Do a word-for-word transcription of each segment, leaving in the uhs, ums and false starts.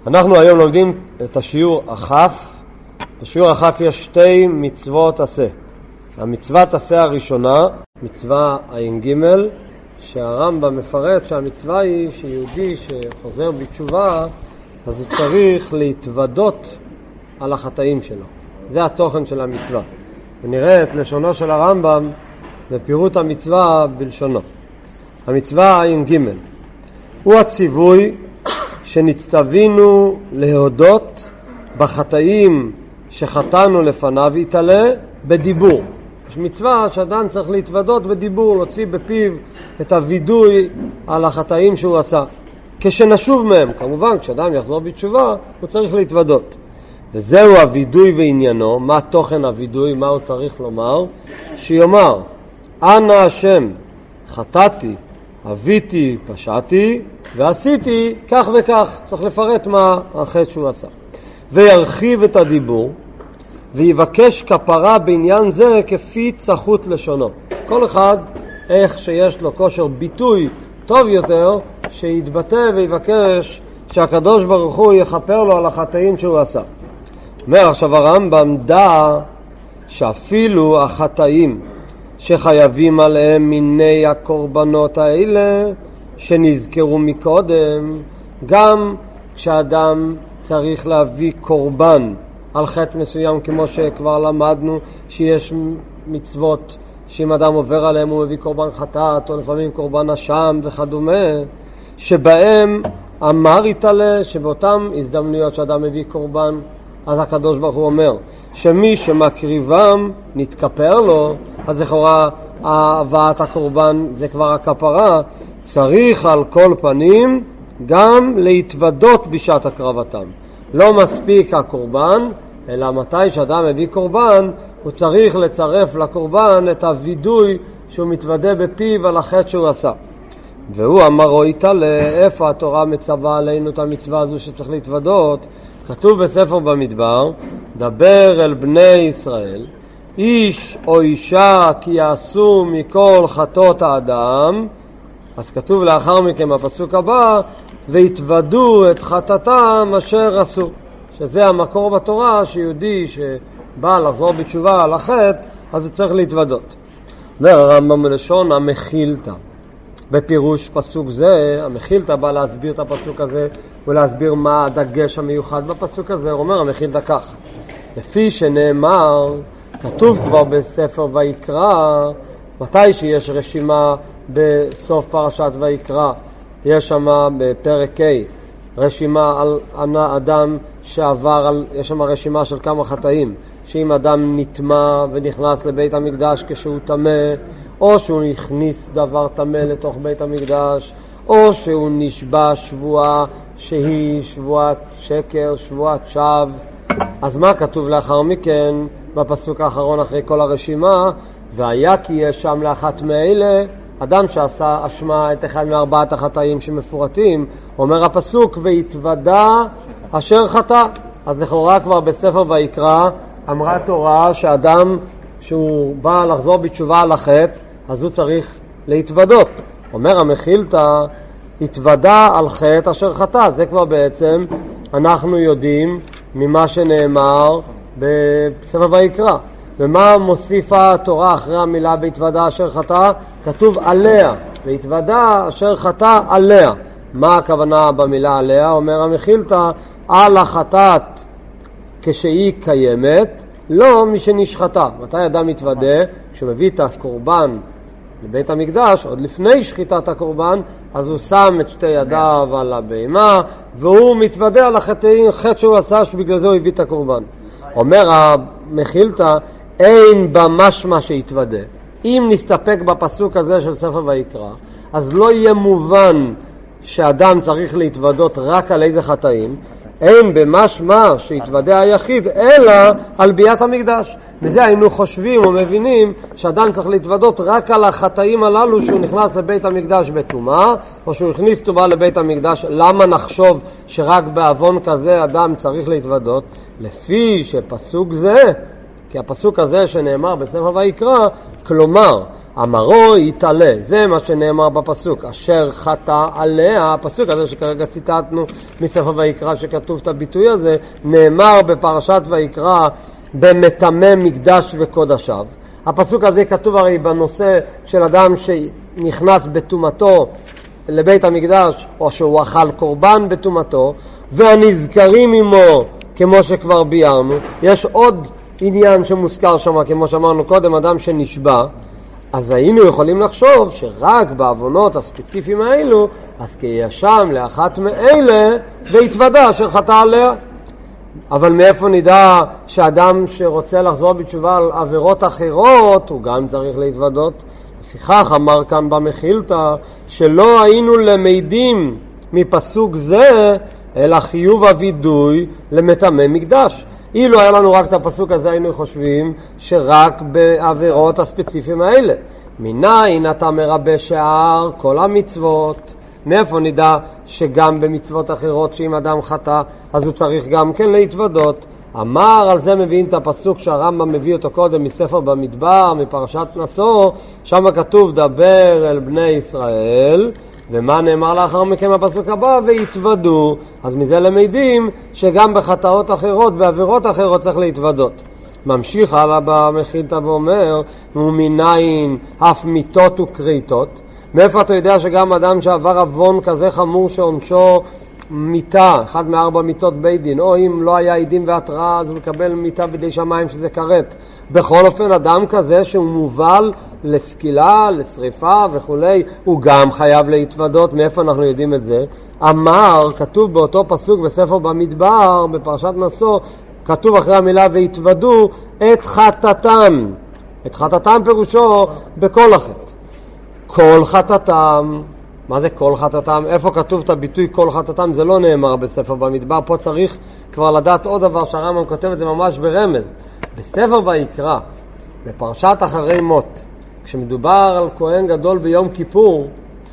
אנחנו היום לומדים את השיעור החף. בשיעור החף יש שתי מצוות עשה. המצוות עשה הראשונה, מצווה עין גימל, שהרמב"ם מפרט שהמצווה היא שיהודי שחוזר בתשובה, אז הוא צריך להתוודות על החטאים שלו. זה התוכן של המצווה. ונראה את לשונו של הרמב"ם בפירוט המצווה בלשונו. המצווה עין גימל הוא הציווי שנצטווינו להודות בחטאים שחטאנו לפניו יתעלה בדיבור. יש מצווה שאדם צריך להתוודות בדיבור, להוציא בפיו את הוידוי על החטאים שהוא עשה. כשנשוב מהם, כמובן, כשאדם יחזור בתשובה, הוא צריך להתוודות. וזהו הוידוי ועניינו. מה תוכן הוידוי? מה הוא צריך לומר? שיאמר, אנא השם, חטאתי, הביתי, פשעתי, ועשיתי כך וכך. צריך לפרט מה החטא שהוא עשה. וירחיב את הדיבור, ויבקש כפרה בעניין זה כפי צחות לשונו. כל אחד, איך שיש לו כושר ביטוי טוב יותר, שיתבטא ויבקש שהקדוש ברוך הוא יכפר לו על החטאים שהוא עשה. אומר עכשיו הרמב"ם, דע שאפילו החטאים שחייבים עליהם מיני הקורבנות האלה שנזכרו מקודם, גם כשאדם צריך להביא קורבן על חטא מסוים, כמו שכבר למדנו שיש מצוות שאם אדם עובר עליהם הוא מביא קורבן חטאת, או לפעמים קורבן אשם וכדומה, שבהם אמר יתעלה, שבאותם הזדמנויות שאדם מביא קורבן, אז הקדוש ברוך הוא אומר שמי שמקריבם נתכפר לו. אז לכאורה הבאת הקורבן זה כבר הכפרה. צריך על כל פנים גם להתוודות בשעת הקרבתם. לא מספיק הקורבן, אלא מתי שאדם מביא קורבן הוא צריך לצרף לקורבן את הוידוי שהוא מתוודה בפיו על החטא שהוא עשה. והוא אמרו יתעלה. איפה התורה מצווה עלינו את המצווה הזו שצריך להתוודות? כתוב בספר במדבר, דבר אל בני ישראל, איש או אישה כי יעשו מכל חטאות האדם. אז כתוב לאחר מכן בפסוק הבא, והתוודו את חטאתם אשר עשו, שזה המקור בתורה שיהודי שבא לחזור בתשובה על החטא, אז הוא צריך להתוודות. אומר הרמב"ם בלשון המחילתא, בפירוש פסוק זה, המחילתא בא להסביר את הפסוק הזה ולהסביר מה הדגש המיוחד בפסוק הזה. הוא אומר המחילתא כך, לפי שנאמר, כתוב כבר בספר ויקרא, מתי שיש רשימה בסוף פרשת ויקרא, יש שם בפרק ה' רשימה על אדם שעבר, על, יש שם רשימה של כמה חטאים, שאם אדם נטמע ונכנס לבית המקדש כשהוא טמא, או שהוא הכניס דבר טמא לתוך בית המקדש, או שהוא נשבע שבועה שהיא שבועת שקר, שבועת שווא. אז מה כתוב לאחר מכן בפסוק האחרון אחרי כל הרשימה? והיה כי יש שם לאחת מאלה, אדם שעשה אשמה את אחד מארבעת החטאים שמפורטים, אומר הפסוק והתוודה אשר חטא. אז לכאורה כבר בספר ויקרא אמרה תורה שאדם שהוא בא לחזור בתשובה על החטא, אז הוא צריך להתוודות. אומר המחילתא, התוודה על חטא אשר חטא. זה כבר בעצם אנחנו יודעים ממה שנאמר בספר ויקרא. ומה מוסיפה התורה אחרי המילה בהתוודה אשר חטא? כתוב עליה, והתוודה אשר חטא עליה. מה הכוונה במילה עליה? אומר המחילתא, על החטאת כשהיא קיימת, לא מי שנשחטה. מתי אדם מתוודה? כשמביא את הקורבן לבית המקדש, עוד לפני שחיטת הקורבן, אז הוא שם את שתי ידיו על הבהמה, והוא מתוודה על החטאים, חטא שהוא עשה, שבגלל זה הוא הביא את הקורבן. אומר המחילתא, אין במשמע שהתוודה. אם נסתפק בפסוק הזה של ספר ויקרא, אז לא יהיה מובן שאדם צריך להתוודות רק על איזה חטאים. אין במשמע שהתוודה היחיד, אלא על ביאת המקדש. מזה היינו חושבים ומבינים שאדם צריך להתוודות רק על החטאים הללו שהוא נכנס לבית המקדש בטומאה, או שהוא הכניס טומאה לבית המקדש. למה נחשוב שרק בעוון כזה אדם צריך להתוודות? לפי שפסוק זה כי הפסוק הזה שנאמר בספר ויקרא, כלומר, אמרו יתעלה, זה מה שנאמר בפסוק, אשר חטא עליה, הפסוק הזה שכרגע ציטטנו מספר ויקרא שכתוב את הביטוי הזה, נאמר בפרשת ויקרא במטמא מקדש וקודשיו. הפסוק הזה כתוב הרי בנושא של אדם שנכנס בתומתו לבית המקדש, או שהוא אכל קורבן בתומתו, והנזכרים עמו, כמו שכבר ביארנו. יש עוד עניין שמוזכר שם, כמו שאמרנו קודם, אדם שנשבע, אז היינו יכולים לחשוב שרק בעוונות הספציפיים האלו, אז כישם לאחת מאלה והתוודה אשר חטא עליה. אבל מאיפה נדע שאדם שרוצה לחזור בתשובה על עבירות אחרות, הוא גם צריך להתוודות? לפיכך אמר כאן במחילתא, שלא היינו למדים מפסוק זה, אלא חיוב הווידוי למטמא מקדש. אילו היה לנו רק את הפסוק הזה, היינו חושבים שרק בעבירות הספציפיים האלה. מניין אתה מרבה שער כל המצוות? מאיפה נדע שגם במצוות אחרות שאם אדם חטא אז הוא צריך גם כן להתוודות? אמר, על זה מביאים את הפסוק שהרמב"ם מביא אותו קודם מספר במדבר, מפרשת נשוא, שם כתוב דבר אל בני ישראל, ומה נאמר לאחר מכן הפסוק הבא? והתוודו. אז מזה למדים שגם בחטאות אחרות, בעבירות אחרות צריך להתוודות. ממשיך הלאה במחילתא ואומר, ומניין אף מיתות וקריתות. מאיפה אתה יודע שגם אדם שעבר עוון כזה חמור שעונשו מיתה, אחד מארבע מיתות בית דין, או אם לא היה עדים והתראה אז הוא מקבל מיתה בידי שמיים שזה כרת. בכל אופן אדם כזה שהוא מובל לסקילה, לשריפה וכולי, הוא גם חייב להתוודות. מאיפה אנחנו יודעים את זה? אמר, כתוב באותו פסוק בספר במדבר, בפרשת נשוא, כתוב אחרי המילה והתוודו את חטאתם. את חטאתם פירושו בכל החטא. כל חטאתם. מה זה כל חטאתם? איפה כתוב את הביטוי כל חטאתם? זה לא נאמר בספר במדבר. פה צריך כבר לדעת עוד דבר שהרמב"ם כותב את זה ממש ברמז. בספר ויקרא, בפרשת אחרי מות, כשמדובר על כהן גדול ביום כיפור,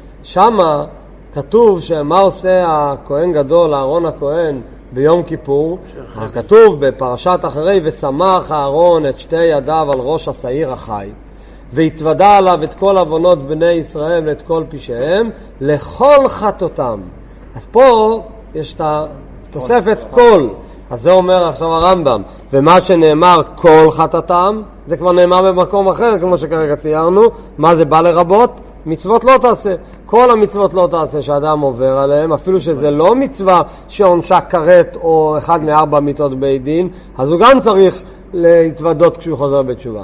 שמה כתוב שמה עושה הכהן גדול, אהרון הכהן, ביום כיפור? כתוב בפרשת אחרי, ושמח אהרון את שתי ידיו על ראש השעיר החי, והתוודה עליו את כל עוונות בני ישראל ואת כל פשעיהם לכל חטאותם. אז פה יש את התוספת כל. אז זה אומר עכשיו הרמב"ם, ומה שנאמר כל חטאתם, זה כבר נאמר במקום אחר, כמו שכרגע ציירנו. מה זה בא לרבות? מצוות לא תעשה. כל המצוות לא תעשה שאדם עובר עליהם, אפילו שזה לא מצווה שעונשה כרת או אחד מארבע מיתות בית דין, אז הוא גם צריך להתוודות כשהוא חוזר בתשובה.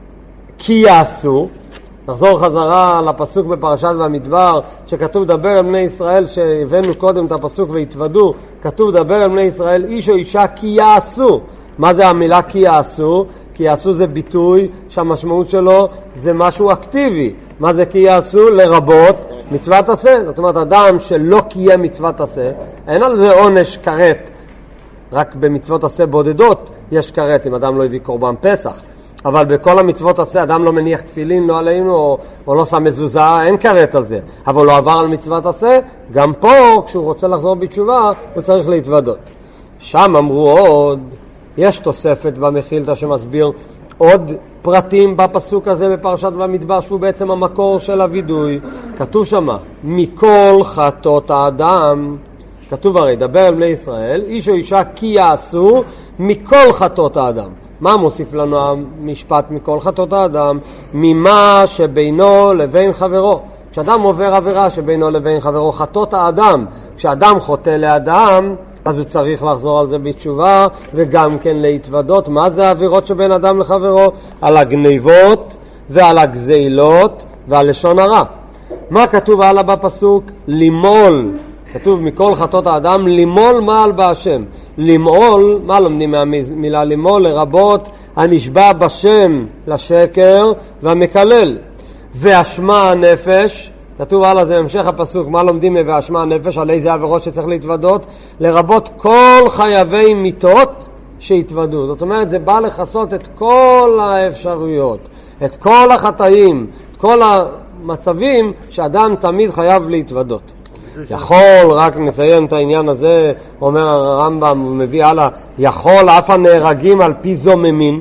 כי יעשו, נחזור חזרה לפסוק בפרשת במדבר שכתוב דבר אל בני ישראל, שהבאנו קודם את הפסוק והתוודו, כתוב דבר אל בני ישראל איש או אישה כי יעשו. מה זה המילה כי יעשו? כי יעשו זה ביטוי שהמשמעות שלו זה משהו אקטיבי. מה זה כי יעשו? לרבות מצוות עשה. זאת אומרת אדם שלא קיים מצוות עשה, אין על זה עונש כרת. רק במצוות עשה בודדות יש כרת אם אדם לא הביא קורבן פסח, אבל בכל המצוות עשה אדם לא מניח תפילין לא עלינו או, או לא שם מזוזה, אין כרת על זה. אבל לא עבר על מצוות עשה, גם פה כשהוא רוצה לחזור בתשובה הוא צריך להתוודות. שם אמרו עוד, יש תוספת במחילתא שמסביר עוד פרטים בפסוק הזה בפרשת במדבר שהוא בעצם המקור של הווידוי. כתוב שמה מכל חטאות האדם, כתוב הרי דבר אל בני ישראל איש או אישה כי יעשו מכל חטאות האדם. מה מוסיף לנו המשפט מכל חטאות האדם? ממה שבינו לבין חברו. כשאדם עובר עבירה שבינו לבין חברו, חטאות האדם, כשאדם חוטא לאדם אז הוא צריך לחזור על זה בתשובה וגם כן להתוודות. מה זה העבירות שבין אדם לחברו? על הגניבות ועל הגזילות ועל לשון הרע. מה כתוב הלאה בפסוק? לימול. כתוב מכל חטאות האדם לימול מעל בהשם. לימול, מה לומדים מהמילה לימול? לרבות הנשבע בשם לשקר והמקלל. ואשמה הנפש, כתוב הלאה, זה המשך הפסוק, מה לומדים ואשמה הנפש? על איזה עבירות שצריך להתוודות? לרבות כל חייבי מיתות שהתוודו. זאת אומרת זה בא לחסות את כל האפשרויות, את כל החטאים, את כל המצבים שאדם תמיד חייב להתוודות. יכול, רק נסיים את העניין הזה, אומר הרמב"ם, הוא מביא הלאה, יכול אף הנהרגים על פי זוממין.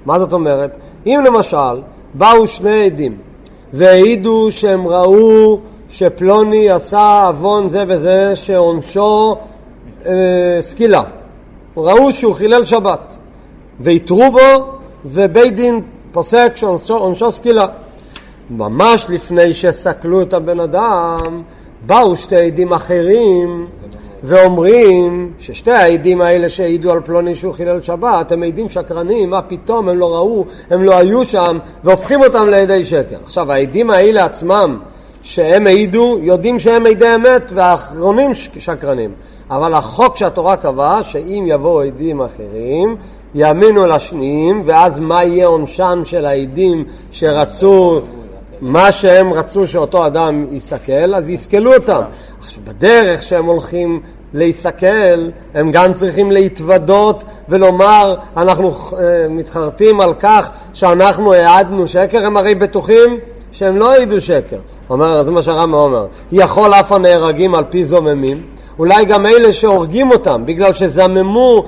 מה זאת אומרת? אם למשל באו שני עדים והעידו שהם ראו שפלוני עשה אבון זה וזה שעונשו אה, סקילה, ראו שהוא חילל שבת והתרו בו, ובית דין פוסק שעונשו סקילה. ממש לפני שסקלו את הבן אדם באו שתי עדים אחרים ואומרים ששתי העדים האלה שהעידו על פלוני שהוא חילל שבת הם עדים שקרנים, מה פתאום, הם לא ראו, הם לא היו שם, והופכים אותם לעדי שקר. עכשיו העדים האלה עצמם שהם העידו יודעים שהם עדי אמת והאחרונים שקרנים, אבל החוק שהתורה קבעה שאם יבואו עדים אחרים יאמינו לשניים, ואז מה יהיה עונשן של העדים שרצו מה שהם רצו שאותו אדם יסכל, אז יסכלו אותם. עכשיו בדרך שהם הולכים להיסכל הם גם צריכים להתוודות ולומר אנחנו uh, מתחרטים על כך שאנחנו העדנו שקר. הם הרי בטוחים שהם לא העידו שקר. אומר, זה מה שהרמב"ם אומר, יכול אף הנהרגים על פי זוממים, אולי גם אלה שהורגים אותם בגלל שזממו,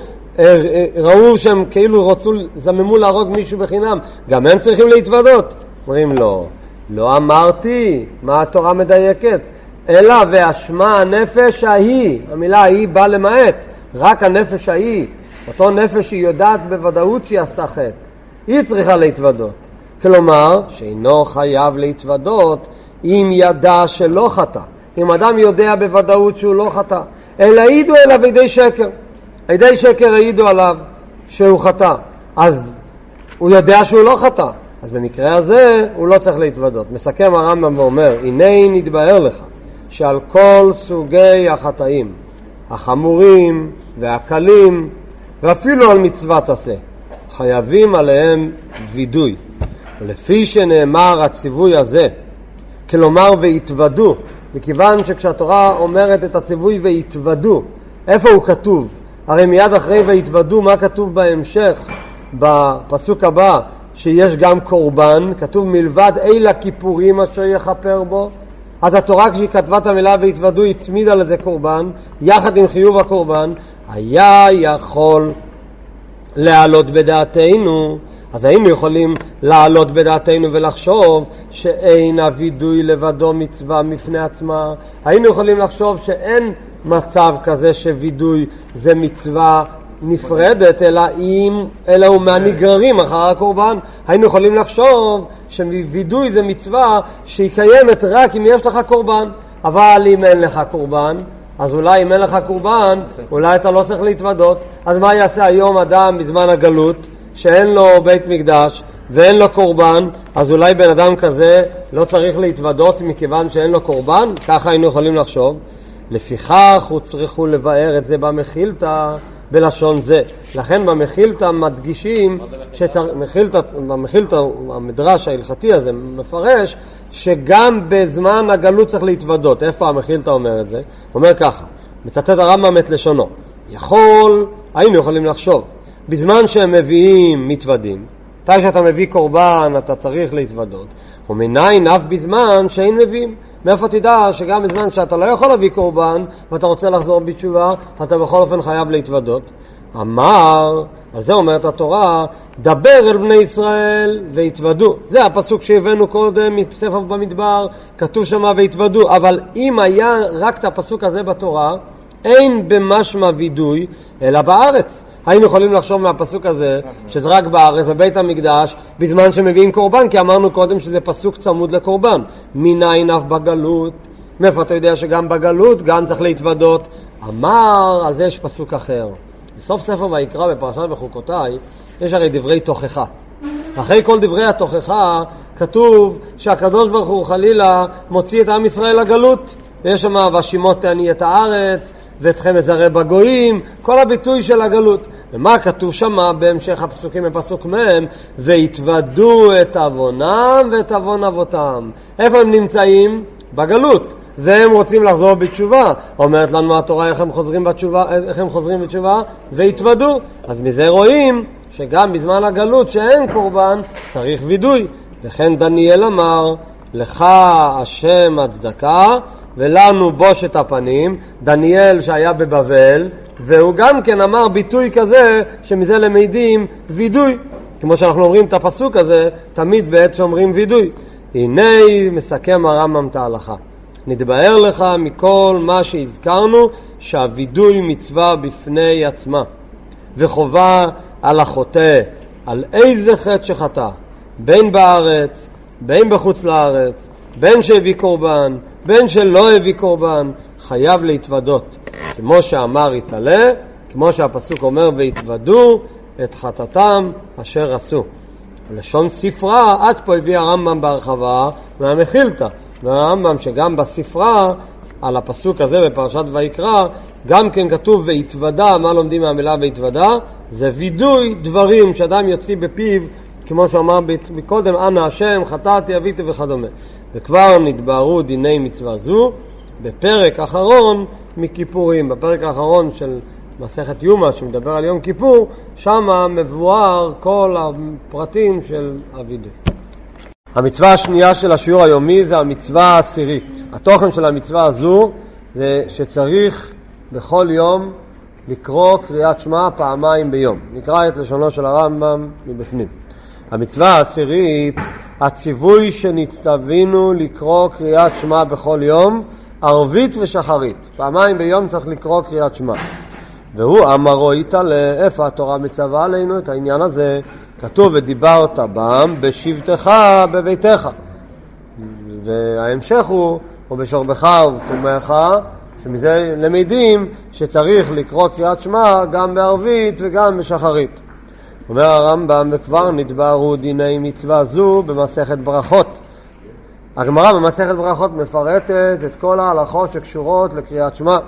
ראו שהם כאילו רצו, זממו להרוג מישהו בחינם, גם הם צריכים להתוודות. אומרים לא, לא אמרתי, מה התורה מדייקת? אלא ואשמה הנפש ההיא, המילה ההיא באה למעט, רק הנפש ההיא, אותו נפש היא יודעת בוודאות שהיא עשתה חטא, היא צריכה להתוודות. כלומר, שאינו חייב להתוודות אם ידע שלא חטא. אם אדם יודע בוודאות שהוא לא חטא, אלא העידו אליו עדי שקר. עדי שקר העידו עליו שהוא חטא, אז הוא יודע שהוא לא חטא. אז במקרה הזה הוא לא צריך להתוודות. מסכם הרמב"ם ואומר, הנה נתבהר לך שעל כל סוגי החטאים, החמורים והקלים, ואפילו על מצוות עשה, חייבים עליהם וידוי. לפי שנאמר הציווי הזה, כלומר והתוודו, מכיוון שכשהתורה אומרת את הציווי והתוודו, איפה הוא כתוב? הרי מיד אחרי והתוודו, מה כתוב בהמשך בפסוק הבא? שיש גם קורבן, כתוב מלבד אלה כיפורים אשר יכפר בו. אז התורה כשהיא כתבה את המילה והתוודו הצמידה לזה קורבן, יחד עם חיוב הקורבן. היה יכול לעלות בדעתנו, אז היינו יכולים לעלות בדעתנו ולחשוב שאין הוידוי לבדו מצווה מפני עצמה. היינו יכולים לחשוב שאין מצב כזה שווידוי זה מצווה נפרדת, אלא, אם, אלא הוא מהנגררים אחר הקורבן. היינו יכולים לחשוב שווידוי זה מצווה שהיא קיימת רק אם יש לך קורבן, אבל אם אין לך קורבן, אז אולי אם אין לך קורבן, אולי אתה לא צריך להתוודות. אז מה יעשה היום אדם בזמן הגלות שאין לו בית מקדש ואין לו קורבן? אז אולי בן אדם כזה לא צריך להתוודות מכיוון שאין לו קורבן? ככה היינו יכולים לחשוב. לפיכך הוא צריכו לבאר את זה במחילתא בלשון זה. לכן במחילתא מדגישים שמחילתא, במחילתא המדרש ההלכתי הזה מפרש שגם בזמן הגלות צריך להתוודות. איפה המחילתא אומר את זה? אומר ככה, מצטט הרמב"ם את לשונו, יכול, היינו יכולים לחשוב בזמן שהם מביאים מתוודים, מתי שאתה מביא קורבן אתה צריך להתוודות, ומניין אף בזמן שאין מביאים. מאיפה תדע שגם בזמן שאתה לא יכול להביא קורבן ואתה רוצה לחזור בתשובה, אתה בכל אופן חייב להתוודות? אמר, על זה אומרת התורה, דבר אל בני ישראל והתוודו. זה הפסוק שהבאנו קודם מספר במדבר, כתוב שם והתוודו. אבל אם היה רק את הפסוק הזה בתורה, אין במשמע וידוי אלא בארץ. היינו יכולים לחשוב מהפסוק הזה שזה רק בארץ, בבית המקדש, בזמן שמביאים קורבן, כי אמרנו קודם שזה פסוק צמוד לקורבן. מניין אף בגלות? מאיפה אתה יודע שגם בגלות גם צריך להתוודות? אמר, אז יש פסוק אחר. בסוף ספר ויקרא בפרשת בחוקותיי, יש הרי דברי תוכחה. אחרי כל דברי התוכחה כתוב שהקדוש ברוך הוא חלילה מוציא את עם ישראל לגלות. ויש שם והשימות תעני את הארץ ואתכם אזרע בגויים, כל הביטוי של הגלות. ומה כתוב שם בהמשך הפסוקים בפסוק מהם? והתוודו את עוונם ואת עוון אבותם. איפה הם נמצאים? בגלות, והם רוצים לחזור בתשובה. אומרת לנו התורה איך הם חוזרים בתשובה, איך הם חוזרים בתשובה? והתוודו. אז מזה רואים שגם בזמן הגלות שאין קורבן צריך וידוי. וכן דניאל אמר, לך השם הצדקה ולנו בושת הפנים. דניאל שהיה בבבל, והוא גם כן אמר ביטוי כזה שמזה למדים וידוי. כמו שאנחנו אומרים את הפסוק הזה, תמיד בעת שאומרים וידוי. הנה מסכם הרמב"ם את ההלכה. נתבהר לך מכל מה שהזכרנו, שהווידוי מצווה בפני עצמה, וחובה על החוטא, על איזה חטא שחטא, בין בארץ, בין בחוץ לארץ, בין שהביא קורבן, בין שלא הביא קורבן, חייב להתוודות. כמו שאמר יתעלה, כמו שהפסוק אומר, והתוודו את חטאתם אשר עשו. לשון ספרה, עד פה הביא הרמב"ם בהרחבה מהמחילתא. והרמב"ם שגם בספרה, על הפסוק הזה בפרשת ויקרא, גם כן כתוב והתוודה. מה לומדים מהמילה והתוודה? זה וידוי דברים שאדם יוציא בפיו, כמו שאמר מקודם, אנא השם, חטאתי, אביתי וכדומה. וכבר נתבהרו דיני מצווה זו בפרק אחרון מכיפורים, בפרק האחרון של מסכת יומא שמדבר על יום כיפור, שם מבואר כל הפרטים של הווידוי. המצווה השנייה של השיעור היומי זה המצווה העשירית. התוכן של המצווה הזו זה שצריך בכל יום לקרוא קריאת שמע פעמיים ביום. נקרא את לשונו של הרמב"ם מבפנים. המצווה העשירית, הציווי שנצטווינו לקרוא קריאת שמע בכל יום, ערבית ושחרית. פעמיים ביום צריך לקרוא קריאת שמע. והוא אמרו יתעלה, איפה התורה מצווה עלינו את העניין הזה? כתוב ודיברת בם בשבתך בביתך. וההמשך הוא, ובשורבך ובקומך, שמזה למדים שצריך לקרוא קריאת שמע גם בערבית וגם בשחרית. אומר הרמב"ם, וכבר נתבהרו דיני מצווה זו במסכת ברכות. הגמרא במסכת ברכות מפרטת את כל ההלכות שקשורות לקריאת שמע.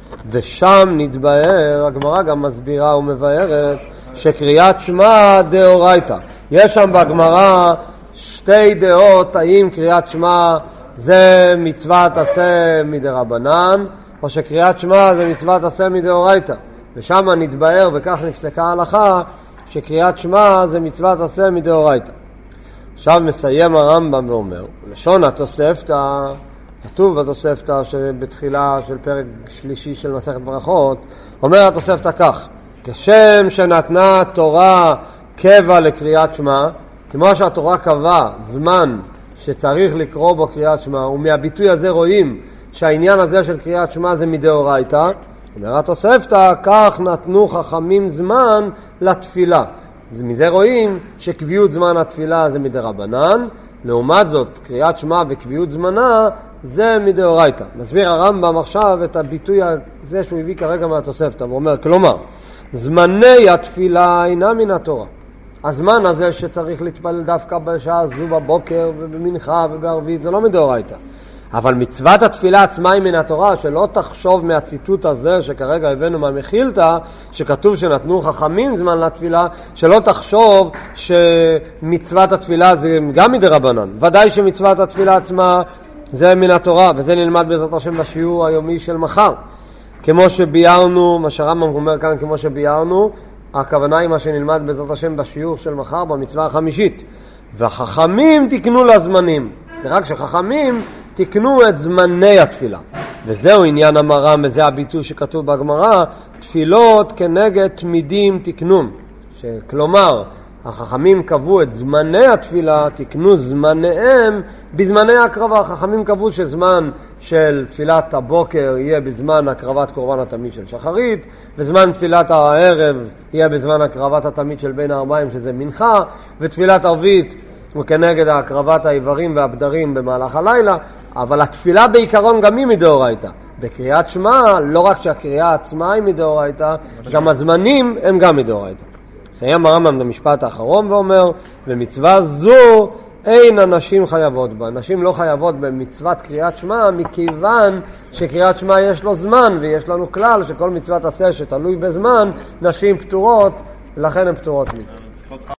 ושם נתבהר, הגמרא גם מסבירה ומבארת שקריאת שמע דאורייתא. יש שם בגמרא שתי דעות, האם קריאת שמע זה מצוות עשה מדרבנן, או שקריאת שמע זה מצוות עשה מדאורייתא. ושם נתבהר, וכך נפסקה ההלכה, שקריאת שמע זה מצוות עשה מדאורייתא. עכשיו מסיים הרמב"ם ואומר, לשון התוספתא, כתוב בתוספתא שבתחילה של פרק שלישי של מסכת ברכות, אומר התוספתא כך, כשם שנתנה תורה קבע לקריאת שמע, כמו שהתורה קבע זמן שצריך לקרוא בו קריאת שמע, ומהביטוי הזה רואים שהעניין הזה של קריאת שמע זה מדאורייתא, אומר התוספתא, כך נתנו חכמים זמן לתפילה. מזה רואים שקביעות זמן התפילה זה מדרבנן, לעומת זאת קריאת שמע וקביעות זמנה זה מדאורייתא. מסביר הרמב"ם עכשיו את הביטוי הזה שהוא הביא כרגע מהתוספתא, ואומר, כלומר, זמני התפילה אינה מן התורה. הזמן הזה שצריך להתפלל דווקא בשעה זו בבוקר ובמנחה ובערבית זה לא מדאורייתא. אבל מצוות התפילה עצמה היא מן התורה, שלא תחשוב מהציטוט הזה שכרגע הבאנו מהמחילתא, שכתוב שנתנו חכמים זמן לתפילה, שלא תחשוב שמצוות התפילה זה גם מדרבנן. ודאי שמצוות התפילה עצמה זה מן התורה, וזה נלמד בעזרת השם בשיעור היומי של מחר. כמו שביארנו, מה שהרמב"ם אומר כאן, כמו שביארנו, הכוונה היא מה שנלמד בעזרת השם בשיעור של מחר, במצווה החמישית. והחכמים תקנו לזמנים. זה רק שחכמים תקנו את זמני התפילה. וזהו עניין המר"ם, וזה הביטוי שכתוב בגמרא, תפילות כנגד תמידים תקנום. כלומר, החכמים קבעו את זמני התפילה, תקנו זמניהם בזמני ההקרבה. החכמים קבעו שזמן של תפילת הבוקר יהיה בזמן הקרבת קורבן התמיד של שחרית, וזמן תפילת הערב יהיה בזמן הקרבת התמיד של בין הארבעים שזה מנחה, ותפילת ערבית וכנגד הקרבת האיברים והבדרים במהלך הלילה. אבל התפילה בעיקרון גם היא מדאורייתא. בקריאת שמע, לא רק שהקריאה עצמה היא מדאורייתא, גם הזמנים הם גם מדאורייתא. סיים הרמב"ם במשפט האחרון ואומר, במצווה זו אין אנשים חייבות בה. נשים לא חייבות במצוות קריאת שמע, מכיוון שקריאת שמע יש לו זמן, ויש לנו כלל שכל מצוות עשה שתלוי בזמן, נשים פטורות, לכן הן פטורות לי.